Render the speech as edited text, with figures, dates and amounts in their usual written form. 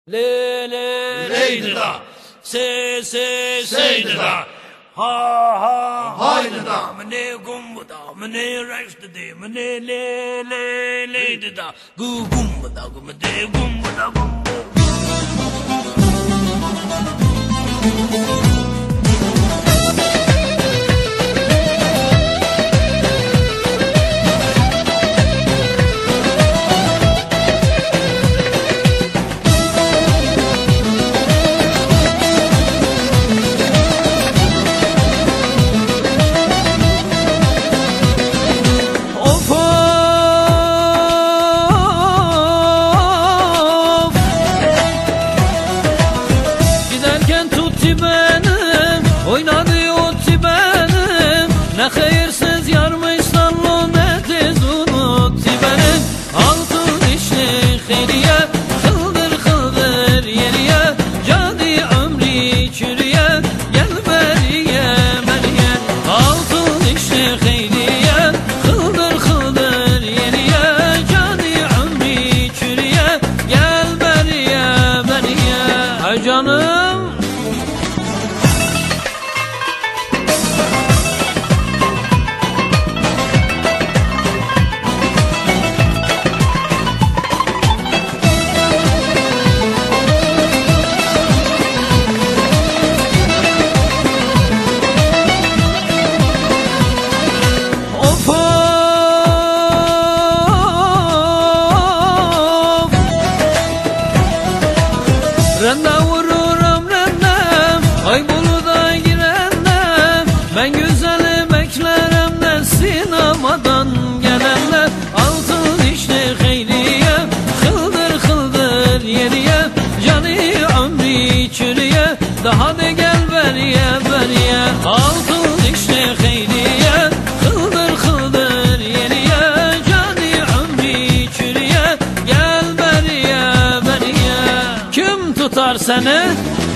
Le le leydi da, se se şeydi da, ha ha haydi da, mene gumbu da, mene reşti de, mene le leydi da, gu gumbu da, gu mene gumbu da gumbu. Oynadı otu benim, ne hayırsız yarmış sallo ne tez unuttu benim. Altın dişli hediye, kıldır kıldır yeriye, cadi ömrü çürüye, gel beriye beriye. Altın dişli hediye, kıldır kıldır yeriye, cadi ömrü çürüye, gel beriye beriye. Ay canım. Renda vururum rendem, ay buluda girenler. Ben güzeli beklerim de sinemadan gelenler. Altın dişli heyriye, kıldır kıldır yeriye, cani ömrü çürüye, daha de gel beriye beriye. Altın dişli heyriye, kıldır kıldır yeriye, cani ömrü çürüye, gel beriye beriye. Kim tutar seni?